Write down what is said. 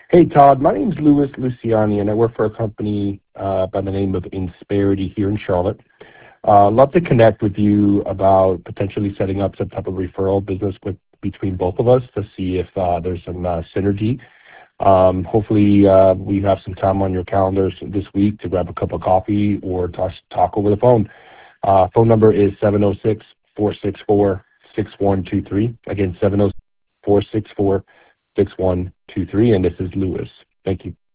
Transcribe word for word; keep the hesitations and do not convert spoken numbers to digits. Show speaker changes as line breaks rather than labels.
Hey, Todd. My name's Louis Luciani, and I work for a company uh, by the name of Insperity here in Charlotte. Uh, love to connect with you about potentially setting up some type of referral business with between both of us to see if uh, there's some uh, synergy. Um, hopefully, uh, we have some time on your calendars this week to grab a cup of coffee or talk, talk over the phone. Uh, phone number is seven oh six, four six four, six one two three. Again, seven oh six, four six four, six one two three, and this is Louis. Thank you.